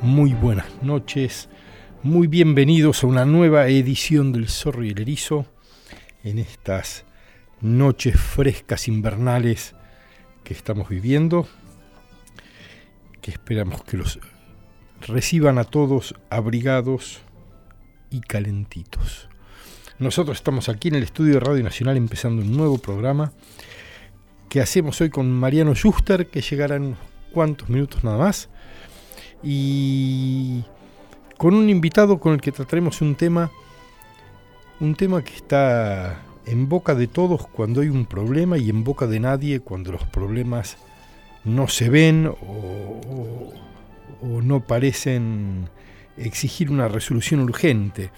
Muy buenas noches, muy bienvenidos a una nueva edición del Zorro y el Erizo en estas noches frescas invernales que estamos viviendo, que esperamos que los reciban a todos abrigados y calentitos. Nosotros estamos aquí en el estudio de Radio Nacional empezando un nuevo programa que hacemos hoy con Mariano Schuster, que llegará en unos cuantos minutos nada más, y con un invitado con el que trataremos un tema que está en boca de todos cuando hay un problema y en boca de nadie cuando los problemas no se ven o no parecen exigir una resolución urgente.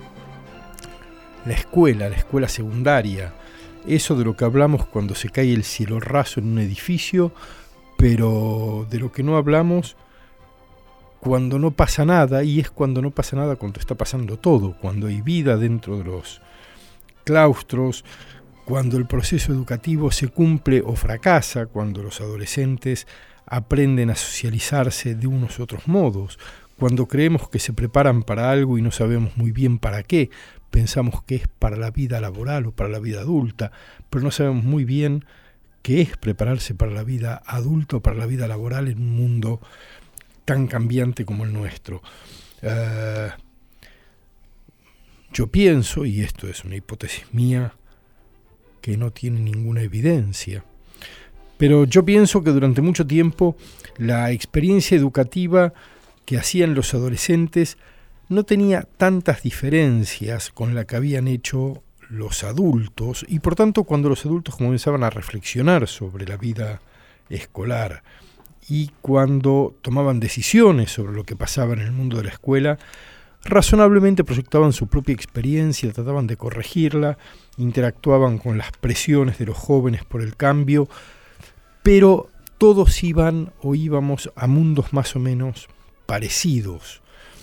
La escuela secundaria, eso de lo que hablamos cuando se cae el cielo raso en un edificio, pero de lo que no hablamos cuando no pasa nada, y es cuando no pasa nada cuando está pasando todo, cuando hay vida dentro de los claustros, cuando el proceso educativo se cumple o fracasa, cuando los adolescentes aprenden a socializarse de unos u otros modos, cuando creemos que se preparan para algo y no sabemos muy bien para qué, pensamos que es para la vida laboral o para la vida adulta, pero no sabemos muy bien qué es prepararse para la vida adulta o para la vida laboral en un mundo tan cambiante como el nuestro. Yo pienso, y esto es una hipótesis mía que no tiene ninguna evidencia, pero yo pienso que durante mucho tiempo la experiencia educativa que hacían los adolescentes no tenía tantas diferencias con la que habían hecho los adultos, y por tanto cuando los adultos comenzaban a reflexionar sobre la vida escolar y cuando tomaban decisiones sobre lo que pasaba en el mundo de la escuela, razonablemente proyectaban su propia experiencia, trataban de corregirla, interactuaban con las presiones de los jóvenes por el cambio, pero todos íbamos a mundos más o menos parecidos.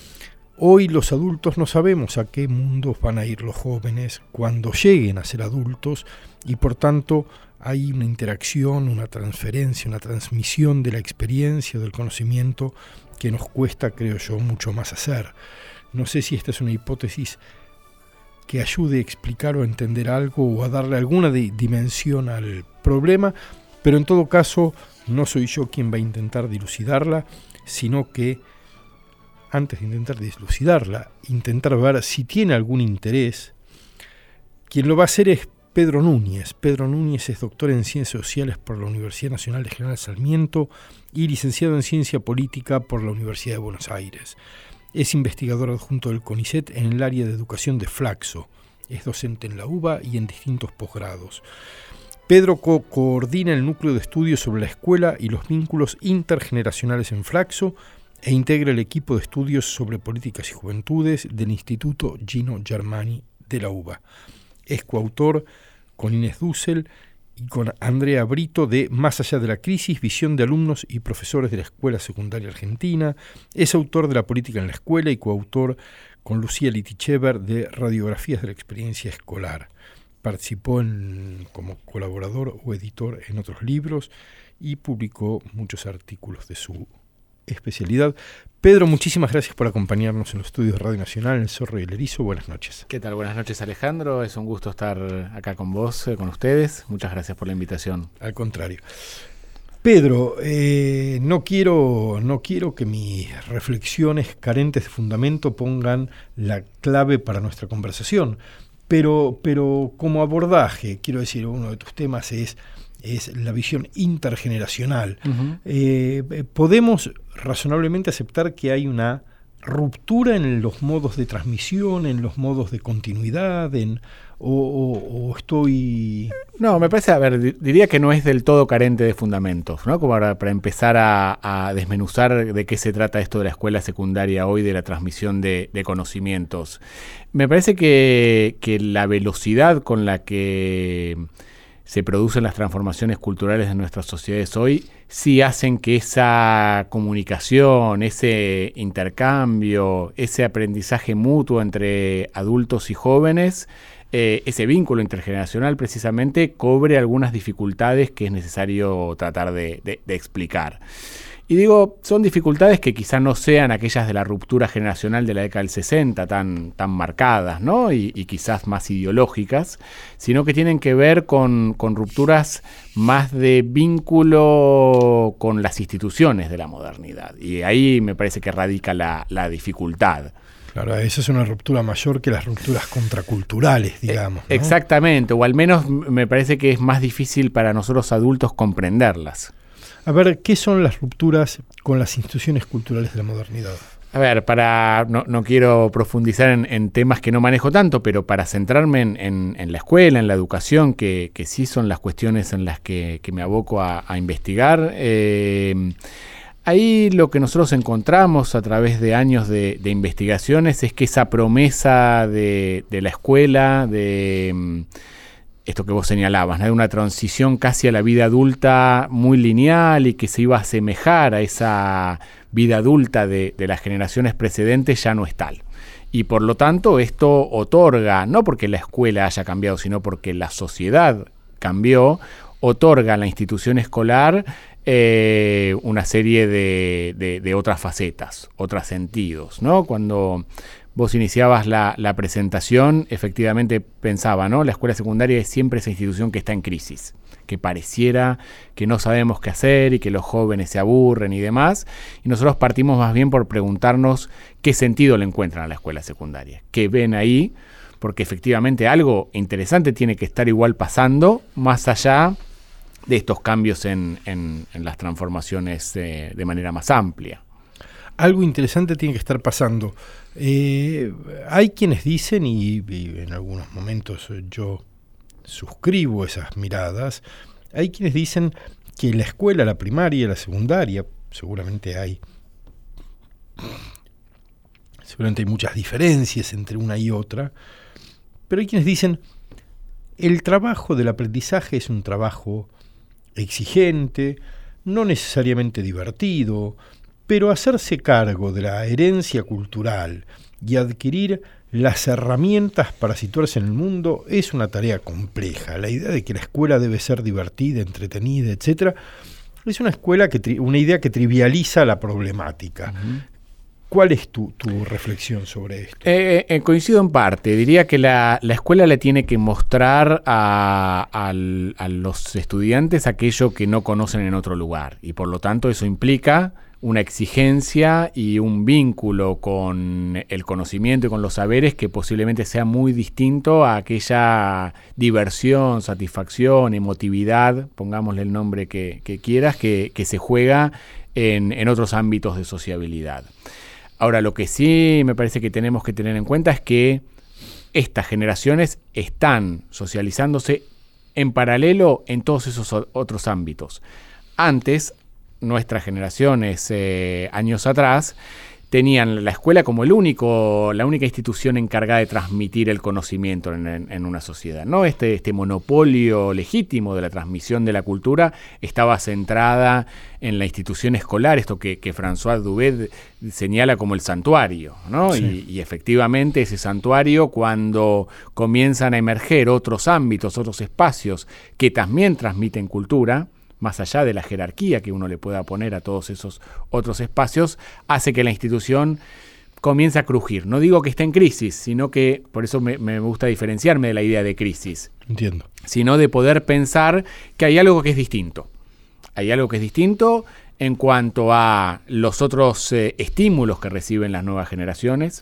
Hoy los adultos no sabemos a qué mundos van a ir los jóvenes cuando lleguen a ser adultos, y por tanto hay una interacción, una transferencia, una transmisión de la experiencia, del conocimiento que nos cuesta, creo yo, mucho más hacer. No sé si esta es una hipótesis que ayude a explicar o a entender algo o a darle alguna dimensión al problema, pero en todo caso no soy yo quien va a intentar dilucidarla, sino que antes de intentar dilucidarla, intentar ver si tiene algún interés. Quien lo va a hacer es Pedro Núñez. Pedro Núñez es doctor en Ciencias Sociales por la Universidad Nacional de General Sarmiento y licenciado en Ciencia Política por la Universidad de Buenos Aires. Es investigador adjunto del CONICET en el área de educación de Flaxo. Es docente en la UBA y en distintos posgrados. Pedro coordina el núcleo de estudios sobre la escuela y los vínculos intergeneracionales en Flaxo e integra el equipo de estudios sobre políticas y juventudes del Instituto Gino Germani de la UBA. Es coautor con Inés Dussel y con Andrea Brito de Más allá de la crisis, visión de alumnos y profesores de la Escuela Secundaria Argentina. Es autor de La política en la escuela y coautor con Lucía Litichever de Radiografías de la experiencia escolar. Participó como colaborador o editor en otros libros y publicó muchos artículos de su especialidad. Pedro, muchísimas gracias por acompañarnos en los estudios de Radio Nacional, en El Zorro y el Erizo. Buenas noches. ¿Qué tal? Buenas noches, Alejandro. Es un gusto estar acá con vos, con ustedes. Muchas gracias por la invitación. Al contrario. Pedro, no quiero que mis reflexiones carentes de fundamento pongan la clave para nuestra conversación, pero como abordaje, quiero decir, uno de tus temas es la visión intergeneracional. Uh-huh. Podemos razonablemente aceptar que hay una ruptura en los modos de transmisión, en los modos de continuidad, o estoy... No, me parece, diría que no es del todo carente de fundamentos, ¿no? Como para empezar a desmenuzar de qué se trata esto de la escuela secundaria hoy, de la transmisión de conocimientos. Me parece que la velocidad con la que se producen las transformaciones culturales de nuestras sociedades hoy, sí hacen que esa comunicación, ese intercambio, ese aprendizaje mutuo entre adultos y jóvenes, ese vínculo intergeneracional precisamente cobre algunas dificultades que es necesario tratar de explicar. Y digo, son dificultades que quizás no sean aquellas de la ruptura generacional de la década del 60 tan marcadas, ¿no? Y quizás más ideológicas, sino que tienen que ver con rupturas más de vínculo con las instituciones de la modernidad. Y ahí me parece que radica la dificultad. Claro, esa es una ruptura mayor que las rupturas contraculturales, digamos, ¿no? Exactamente, o al menos me parece que es más difícil para nosotros adultos comprenderlas. A ver, ¿qué son las rupturas con las instituciones culturales de la modernidad? A ver, no quiero profundizar en temas que no manejo tanto, pero para centrarme en la escuela, en la educación, que sí son las cuestiones en las que me aboco a investigar, ahí lo que nosotros encontramos a través de años de investigaciones es que esa promesa de la escuela, de esto que vos señalabas, ¿no? De una transición casi a la vida adulta muy lineal y que se iba a asemejar a esa vida adulta de las generaciones precedentes, ya no es tal. Y por lo tanto esto otorga, no porque la escuela haya cambiado, sino porque la sociedad cambió, otorga a la institución escolar una serie de otras facetas, otros sentidos, ¿no? Cuando vos iniciabas la presentación, efectivamente pensaba, ¿no? La escuela secundaria es siempre esa institución que está en crisis, que pareciera que no sabemos qué hacer y que los jóvenes se aburren y demás. Y nosotros partimos más bien por preguntarnos qué sentido le encuentran a la escuela secundaria, qué ven ahí, porque efectivamente algo interesante tiene que estar igual pasando, más allá de estos cambios en las transformaciones de manera más amplia. Algo interesante tiene que estar pasando. Hay quienes dicen, y en algunos momentos yo suscribo esas miradas, hay quienes dicen que la escuela, la primaria, la secundaria, seguramente hay muchas diferencias entre una y otra, pero hay quienes dicen el trabajo del aprendizaje es un trabajo exigente, no necesariamente divertido, pero hacerse cargo de la herencia cultural y adquirir las herramientas para situarse en el mundo es una tarea compleja. La idea de que la escuela debe ser divertida, entretenida, etcétera, es una idea que trivializa la problemática. Uh-huh. ¿Cuál es tu reflexión sobre esto? Coincido en parte. Diría que la escuela le tiene que mostrar a los estudiantes aquello que no conocen en otro lugar. Y por lo tanto eso implica una exigencia y un vínculo con el conocimiento y con los saberes que posiblemente sea muy distinto a aquella diversión, satisfacción, emotividad, pongámosle el nombre que quieras, que se juega en otros ámbitos de sociabilidad. Ahora, lo que sí me parece que tenemos que tener en cuenta es que estas generaciones están socializándose en paralelo en todos esos otros ámbitos. Antes, nuestras generaciones, años atrás, tenían la escuela como la única institución encargada de transmitir el conocimiento en una sociedad, ¿no? Este monopolio legítimo de la transmisión de la cultura estaba centrada en la institución escolar, esto que François Dubé señala como el santuario, ¿no? Sí. Y efectivamente ese santuario, cuando comienzan a emerger otros ámbitos, otros espacios que también transmiten cultura, más allá de la jerarquía que uno le pueda poner a todos esos otros espacios, hace que la institución comience a crujir. No digo que esté en crisis, sino que, por eso me gusta diferenciarme de la idea de crisis. Entiendo. Sino de poder pensar que hay algo que es distinto. Hay algo que es distinto en cuanto a los otros estímulos que reciben las nuevas generaciones.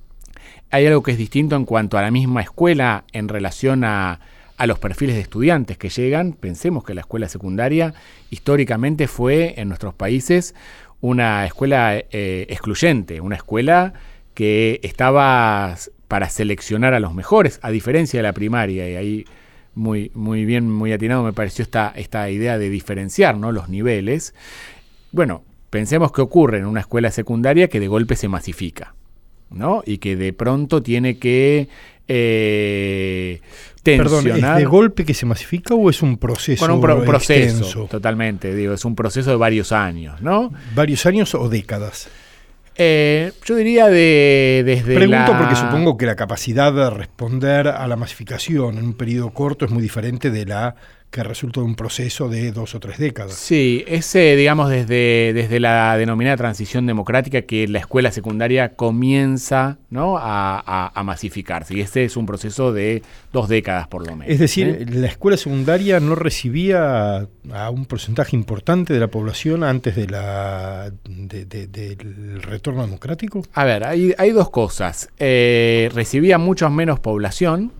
Hay algo que es distinto en cuanto a la misma escuela en relación a los perfiles de estudiantes que llegan. Pensemos que la escuela secundaria históricamente fue en nuestros países una escuela excluyente, una escuela que estaba para seleccionar a los mejores, a diferencia de la primaria, y ahí muy bien, muy atinado me pareció esta idea de diferenciar, ¿no?, los niveles. Bueno, pensemos qué ocurre en una escuela secundaria que de golpe se masifica, ¿no? Y que de pronto tiene que tensionar. Perdón, ¿es de golpe que se masifica o es un proceso? Bueno, un proceso, extenso? Totalmente, digo, es un proceso de varios años, ¿no? ¿Varios años o décadas? Yo diría desde Pregunto porque supongo que la capacidad de responder a la masificación en un periodo corto es muy diferente de la que resultó de un proceso de 2 o 3 décadas. Sí, digamos, desde la denominada transición democrática que la escuela secundaria comienza, ¿no?, a masificarse. Y ese es un proceso de 2 décadas por lo menos. Es decir, la escuela secundaria no recibía a un porcentaje importante de la población antes del retorno democrático. A ver, hay 2 cosas. Recibía mucho menos población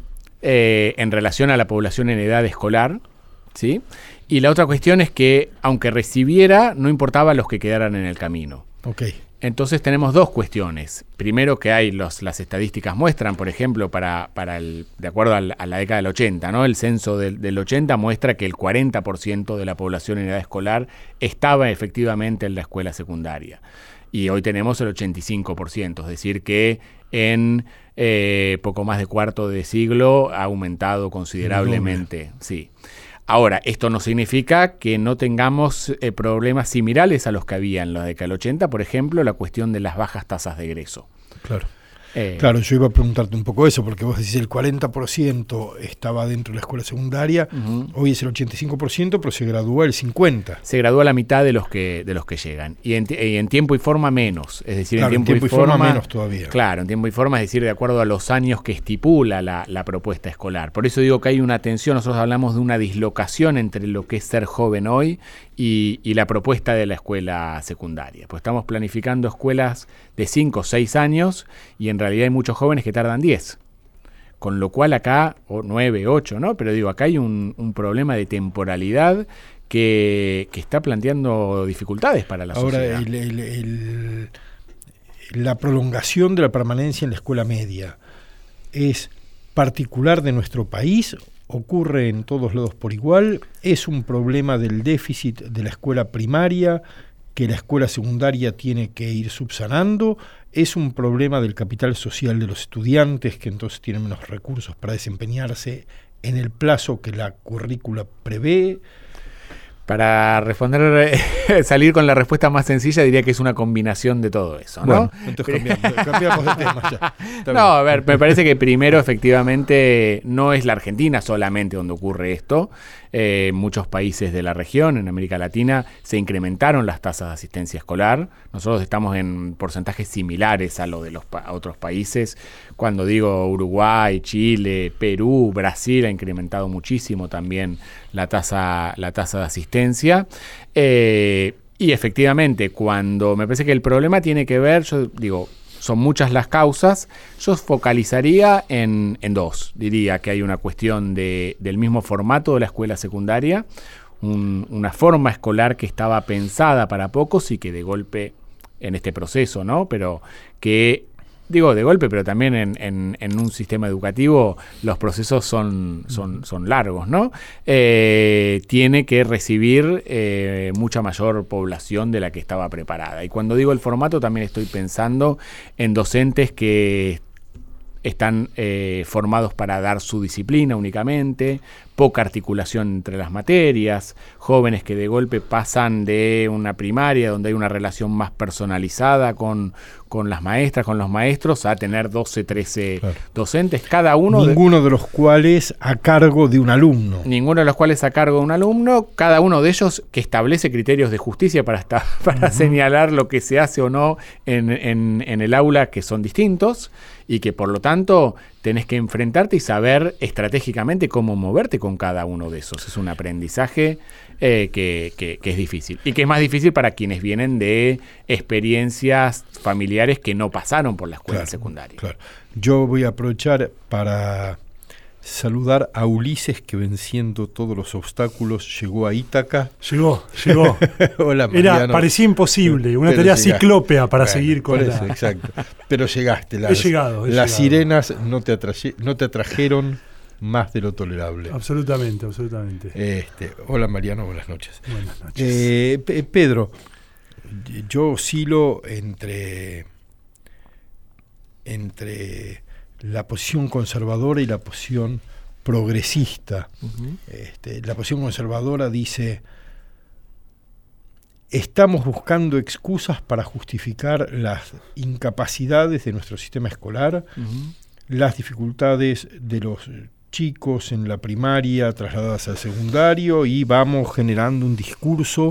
en relación a la población en edad escolar, ¿sí? Y la otra cuestión es que, aunque recibiera, no importaba los que quedaran en el camino. Okay. Entonces tenemos 2 cuestiones. Primero, que hay las estadísticas muestran, por ejemplo, de acuerdo a la década del 80, ¿no? El censo del 80 muestra que el 40% de la población en edad escolar estaba efectivamente en la escuela secundaria. Y hoy tenemos el 85%, es decir que en poco más de cuarto de siglo ha aumentado considerablemente. Sí. Ahora, esto no significa que no tengamos problemas similares a los que había en la década del 80, por ejemplo, la cuestión de las bajas tasas de egreso. Claro. Claro, yo iba a preguntarte un poco eso, porque vos decís el 40% estaba dentro de la escuela secundaria, hoy es el 85%, pero se gradúa el 50%. Se gradúa la mitad de los que llegan, y en tiempo y forma menos, es decir, claro, en tiempo y forma menos todavía. Claro, en tiempo y forma, es decir, de acuerdo a los años que estipula la propuesta escolar. Por eso digo que hay una tensión, nosotros hablamos de una dislocación entre lo que es ser joven hoy y la propuesta de la escuela secundaria. Pues estamos planificando escuelas de 5 o 6 años y en realidad hay muchos jóvenes que tardan 10. Con lo cual acá, o 9, 8, ¿no? Pero digo, acá hay un problema de temporalidad que está planteando dificultades para la sociedad. Ahora, la prolongación de la permanencia en la escuela media es particular de nuestro país, ocurre en todos lados por igual, es un problema del déficit de la escuela primaria que la escuela secundaria tiene que ir subsanando, es un problema del capital social de los estudiantes que entonces tienen menos recursos para desempeñarse en el plazo que la currícula prevé. Para responder, salir con la respuesta más sencilla, diría que es una combinación de todo eso, ¿no? Bueno, entonces cambiamos de tema ya. No, a ver, me parece que primero, efectivamente, no es la Argentina solamente donde ocurre esto. Muchos países de la región, en América Latina, se incrementaron las tasas de asistencia escolar. Nosotros estamos en porcentajes similares a lo de a otros países. Cuando digo Uruguay, Chile, Perú, Brasil ha incrementado muchísimo también la tasa de asistencia. Y efectivamente, cuando me parece que el problema tiene que ver, yo digo, son muchas las causas, yo focalizaría en 2. Diría que hay una cuestión del mismo formato de la escuela secundaria, una forma escolar que estaba pensada para pocos y que de golpe en este proceso, ¿no? Pero que, digo de golpe, pero también en un sistema educativo los procesos son largos, ¿no? Tiene que recibir mucha mayor población de la que estaba preparada. Y cuando digo el formato también estoy pensando en docentes que están formados para dar su disciplina únicamente, poca articulación entre las materias, jóvenes que de golpe pasan de una primaria donde hay una relación más personalizada con las maestras, con los maestros, a tener 12, 13 claro. docentes, cada uno... Ninguno de los cuales a cargo de un alumno. Ninguno de los cuales a cargo de un alumno, cada uno de ellos que establece criterios de justicia para señalar lo que se hace o no en el aula, que son distintos, y que por lo tanto tenés que enfrentarte y saber estratégicamente cómo moverte con cada uno de esos. Es un aprendizaje que es difícil. Y que es más difícil para quienes vienen de experiencias familiares que no pasaron por la escuela secundaria. Claro. Yo voy a aprovechar para saludar a Ulises, que venciendo todos los obstáculos llegó a Ítaca. Llegó. Hola, Mariano. Parecía imposible, una tarea ciclópea para seguir con eso. Exacto. Pero llegaste. He llegado. Sirenas no te atrajeron más de lo tolerable. Absolutamente. Hola, Mariano, buenas noches. Buenas noches. Pedro, yo oscilo entre la posición conservadora y la posición progresista. Uh-huh. La posición conservadora dice: estamos buscando excusas para justificar las incapacidades de nuestro sistema escolar, uh-huh. las dificultades de los chicos en la primaria trasladados al secundario y vamos generando un discurso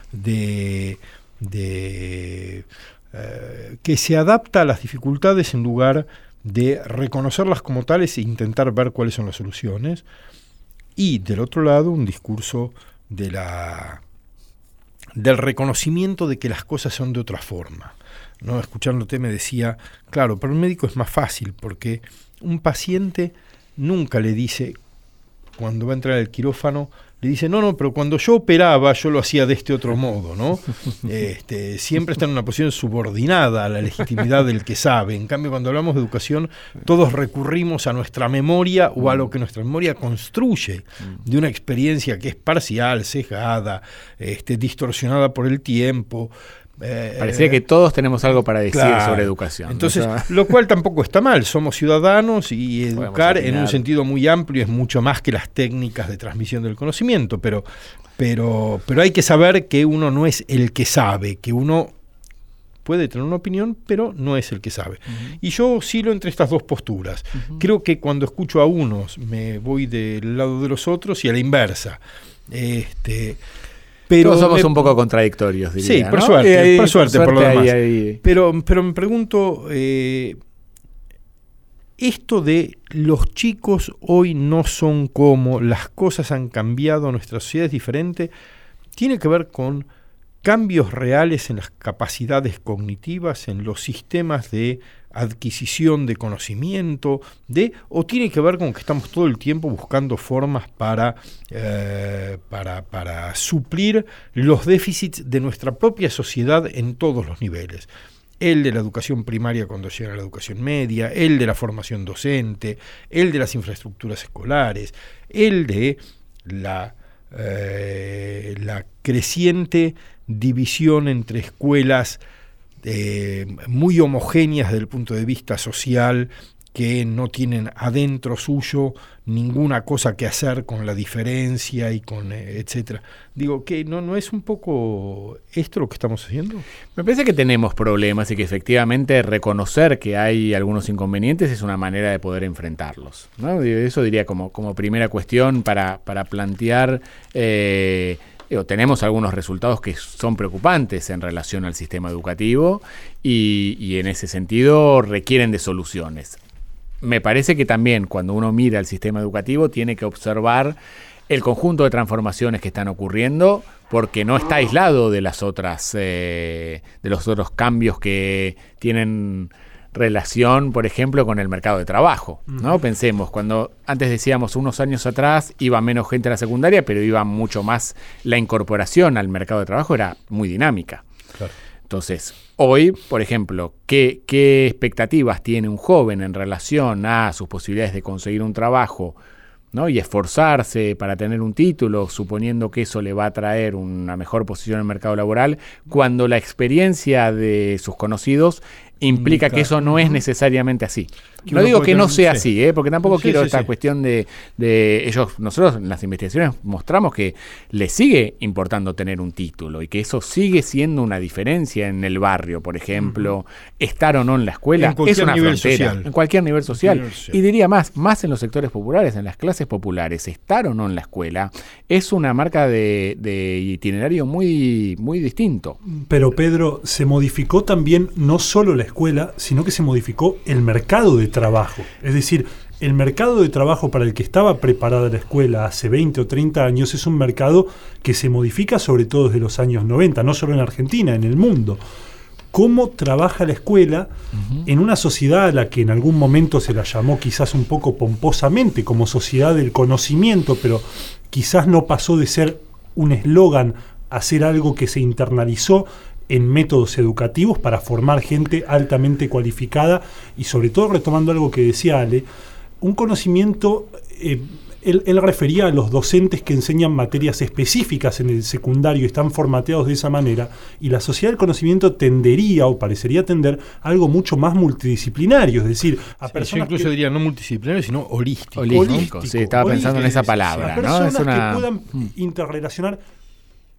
que se adapta a las dificultades en lugar de reconocerlas como tales e intentar ver cuáles son las soluciones. Y del otro lado, un discurso del reconocimiento de que las cosas son de otra forma, ¿no? Escuchándote me decía, claro, para un médico es más fácil porque un paciente nunca le dice, cuando va a entrar al quirófano, le dice, no, pero cuando yo operaba yo lo hacía de este otro modo, ¿no? Siempre está en una posición subordinada a la legitimidad del que sabe. En cambio, cuando hablamos de educación, todos recurrimos a nuestra memoria o a lo que nuestra memoria construye de una experiencia que es parcial, sesgada, distorsionada por el tiempo. Parecía que todos tenemos algo para decir sobre educación. Entonces, lo cual tampoco está mal. Somos ciudadanos y educar en un sentido muy amplio es mucho más que las técnicas de transmisión del conocimiento. Pero hay que saber que uno no es el que sabe, que uno puede tener una opinión, pero no es el que sabe. Y yo oscilo entre estas dos posturas. Creo que cuando escucho a unos me voy del lado de los otros y a la inversa. Pero todos somos un poco contradictorios, diría. Sí, por ¿no? suerte, por lo demás. Ahí. Pero me pregunto, esto de los chicos hoy no son como, las cosas han cambiado, nuestra sociedad es diferente, ¿tiene que ver con cambios reales en las capacidades cognitivas, en los sistemas de adquisición de conocimiento, o tiene que ver con que estamos todo el tiempo buscando formas para suplir los déficits de nuestra propia sociedad en todos los niveles? El de la educación primaria cuando llega a la educación media, el de la formación docente, el de las infraestructuras escolares, el de la creciente división entre escuelas muy homogéneas desde el punto de vista social, que no tienen adentro suyo ninguna cosa que hacer con la diferencia y con etcétera. Digo, que no es un poco esto lo que estamos haciendo. Me parece que tenemos problemas y que efectivamente reconocer que hay algunos inconvenientes es una manera de poder enfrentarlos, ¿no? Eso diría como primera cuestión para plantear. Tenemos algunos resultados que son preocupantes en relación al sistema educativo y en ese sentido requieren de soluciones. Me parece que también cuando uno mira el sistema educativo tiene que observar el conjunto de transformaciones que están ocurriendo, porque no está aislado de los otros cambios que tienen relación, por ejemplo, con el mercado de trabajo, ¿no? Pensemos, cuando antes decíamos unos años atrás iba menos gente a la secundaria, pero iba mucho más la incorporación al mercado de trabajo, era muy dinámica. Claro. Entonces, hoy, por ejemplo, ¿qué expectativas tiene un joven en relación a sus posibilidades de conseguir un trabajo, ¿no? Y esforzarse para tener un título, suponiendo que eso le va a traer una mejor posición en el mercado laboral, cuando la experiencia de sus conocidos implica que eso no es necesariamente así? No digo que no sea así, porque tampoco quiero esta cuestión de ellos. Nosotros en las investigaciones mostramos que les sigue importando tener un título y que eso sigue siendo una diferencia en el barrio, por ejemplo. Estar o no en la escuela es una frontera, en cualquier nivel social. Y diría más en los sectores populares, en las clases populares, estar o no en la escuela es una marca de itinerario muy, muy distinto. Pero Pedro, se modificó también no solo la escuela, sino que se modificó el mercado de trabajo. Es decir, el mercado de trabajo para el que estaba preparada la escuela hace 20 o 30 años es un mercado que se modifica sobre todo desde los años 90, no solo en Argentina, en el mundo. ¿Cómo trabaja la escuela en una sociedad a la que en algún momento se la llamó quizás un poco pomposamente como sociedad del conocimiento, pero quizás no pasó de ser un eslogan a ser algo que se internalizó en métodos educativos para formar gente altamente cualificada y sobre todo, retomando algo que decía Ale, un conocimiento, él refería a los docentes que enseñan materias específicas en el secundario y están formateados de esa manera, y la sociedad del conocimiento tendería o parecería tender a algo mucho más multidisciplinario, es decir, a personas yo incluso diría no multidisciplinario, sino holístico. Holístico, sí, estaba pensando en esa palabra, ¿no? Personas que puedan interrelacionar.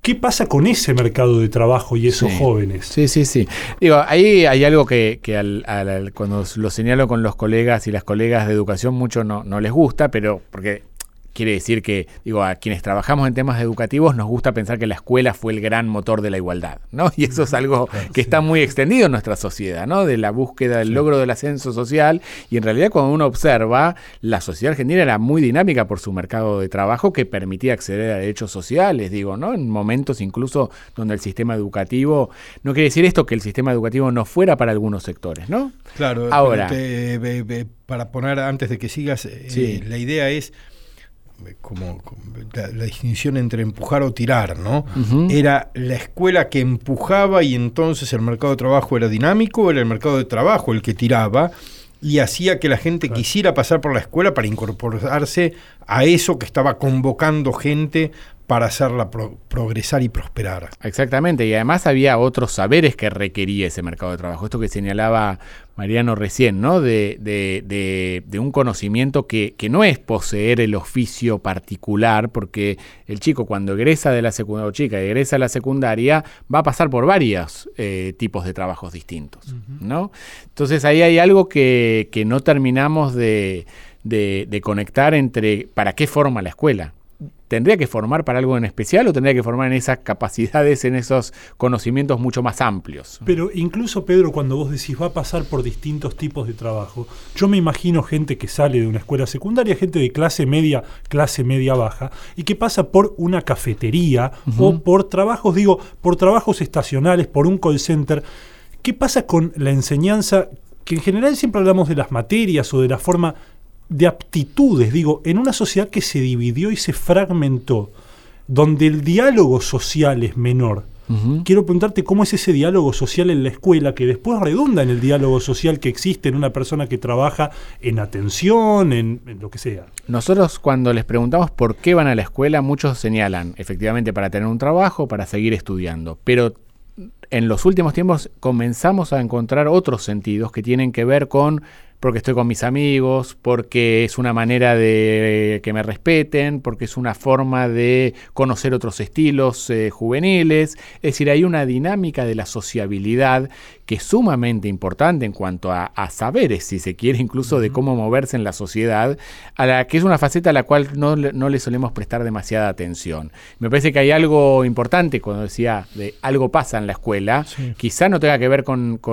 ¿Qué pasa con ese mercado de trabajo y esos jóvenes? Sí. Digo, ahí hay algo que cuando lo señalo con los colegas y las colegas de educación mucho no les gusta, pero porque quiere decir que, digo, a quienes trabajamos en temas educativos nos gusta pensar que la escuela fue el gran motor de la igualdad, ¿no? Y eso es algo que está muy extendido en nuestra sociedad, ¿no? De la búsqueda del logro del ascenso social, y en realidad cuando uno observa, la sociedad argentina era muy dinámica por su mercado de trabajo que permitía acceder a derechos sociales, digo, ¿no? En momentos incluso donde el sistema educativo, no quiere decir esto que el sistema educativo no fuera para algunos sectores, ¿no? Claro, ahora, para poner, antes de que sigas, la idea es como la distinción entre empujar o tirar, ¿no? Uh-huh. Era la escuela que empujaba y entonces el mercado de trabajo era dinámico, o era el mercado de trabajo el que tiraba y hacía que la gente quisiera pasar por la escuela para incorporarse a eso que estaba convocando gente para hacerla progresar y prosperar. Exactamente, y además había otros saberes que requería ese mercado de trabajo. Esto que señalaba Mariano recién, ¿no? De un conocimiento que no es poseer el oficio particular, porque el chico cuando egresa de la secundaria, o chica egresa de la secundaria, va a pasar por varios tipos de trabajos distintos, ¿no? Entonces ahí hay algo que no terminamos de conectar entre para qué forma la escuela. ¿Tendría que formar para algo en especial o tendría que formar en esas capacidades, en esos conocimientos mucho más amplios? Pero incluso, Pedro, cuando vos decís va a pasar por distintos tipos de trabajo, yo me imagino gente que sale de una escuela secundaria, gente de clase media baja, y que pasa por una cafetería o por trabajos, por trabajos estacionales, por un call center. ¿Qué pasa con la enseñanza? Que en general siempre hablamos de las materias o de la forma de aptitudes, en una sociedad que se dividió y se fragmentó, donde el diálogo social es menor. Quiero preguntarte cómo es ese diálogo social en la escuela que después redunda en el diálogo social que existe en una persona que trabaja en atención, en lo que sea. Nosotros cuando les preguntamos por qué van a la escuela, muchos señalan, efectivamente, para tener un trabajo, para seguir estudiando, pero en los últimos tiempos comenzamos a encontrar otros sentidos que tienen que ver con porque estoy con mis amigos, porque es una manera de que me respeten, porque es una forma de conocer otros estilos juveniles. Es decir, hay una dinámica de la sociabilidad que es sumamente importante en cuanto a saberes, si se quiere, incluso de cómo moverse en la sociedad, a la que es una faceta a la cual no le solemos prestar demasiada atención. Me parece que hay algo importante cuando decía de algo pasa en la escuela, quizá no tenga que ver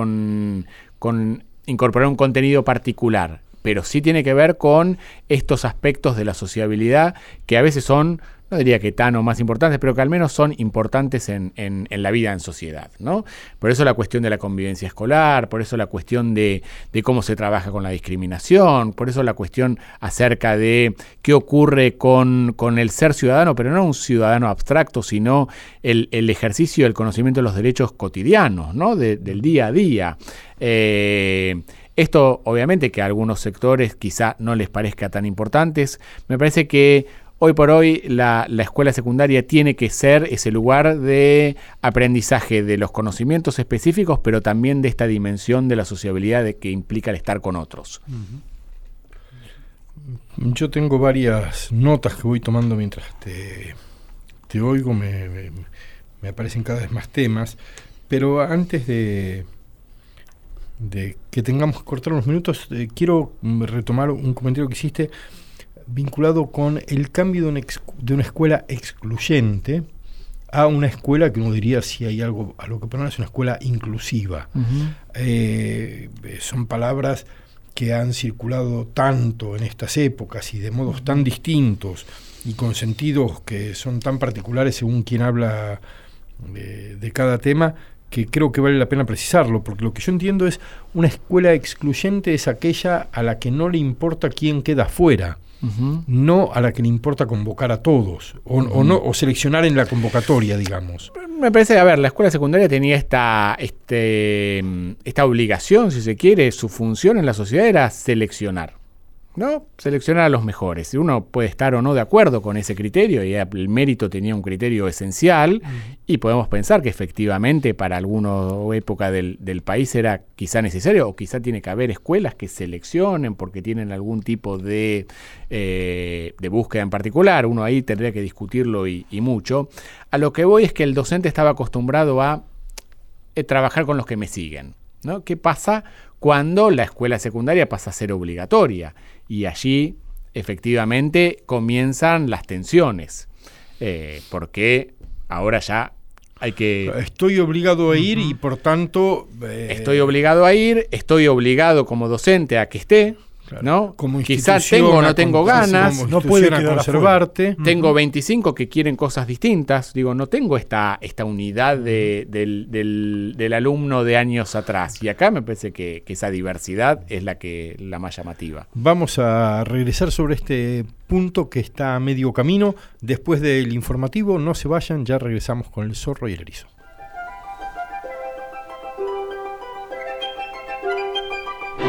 con incorporar un contenido particular, pero sí tiene que ver con estos aspectos de la sociabilidad que a veces son, no diría que tan o más importantes, pero que al menos son importantes en la vida en sociedad, ¿no? Por eso la cuestión de la convivencia escolar, por eso la cuestión de cómo se trabaja con la discriminación, por eso la cuestión acerca de qué ocurre con el ser ciudadano, pero no un ciudadano abstracto, sino el ejercicio del conocimiento de los derechos cotidianos, ¿no? Del día a día. Esto obviamente que a algunos sectores quizá no les parezca tan importantes. Me parece que hoy por hoy la escuela secundaria tiene que ser ese lugar de aprendizaje de los conocimientos específicos, pero también de esta dimensión de la sociabilidad que implica el estar con otros. Yo tengo varias notas que voy tomando mientras te oigo, me aparecen cada vez más temas, pero antes de que tengamos que cortar unos minutos, quiero retomar un comentario que hiciste vinculado con el cambio de una escuela excluyente a una escuela que uno diría, si hay algo a lo que poner, es una escuela inclusiva. Son palabras que han circulado tanto en estas épocas y de modos tan distintos y con sentidos que son tan particulares según quien habla de cada tema, que creo que vale la pena precisarlo, porque lo que yo entiendo es una escuela excluyente es aquella a la que no le importa quién queda fuera, no a la que le importa convocar a todos, o seleccionar en la convocatoria, digamos. Me parece, la escuela secundaria tenía esta obligación, si se quiere, su función en la sociedad era seleccionar, ¿no? Seleccionar a los mejores. Uno puede estar o no de acuerdo con ese criterio, y el mérito tenía un criterio esencial, y podemos pensar que efectivamente para alguna época del país era quizá necesario, o quizá tiene que haber escuelas que seleccionen porque tienen algún tipo de búsqueda en particular. Uno ahí tendría que discutirlo y mucho. A lo que voy es que el docente estaba acostumbrado a trabajar con los que me siguen, ¿no? ¿Qué pasa cuando la escuela secundaria pasa a ser obligatoria? Y allí, efectivamente, comienzan las tensiones, porque ahora ya hay que... Estoy obligado a ir y, por tanto... Estoy obligado a ir, estoy obligado como docente a que esté, claro, ¿no? Como quizás tengo o no tengo ganas, no puede conservarte. Tengo 25 que quieren cosas distintas. Digo, no tengo esta unidad del alumno de años atrás. Y acá me parece que esa diversidad es la más llamativa. Vamos a regresar sobre este punto que está a medio camino. Después del informativo, no se vayan, ya regresamos con el zorro y el erizo.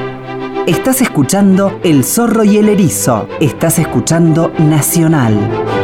Estás escuchando El Zorro y el Erizo. Estás escuchando Nacional.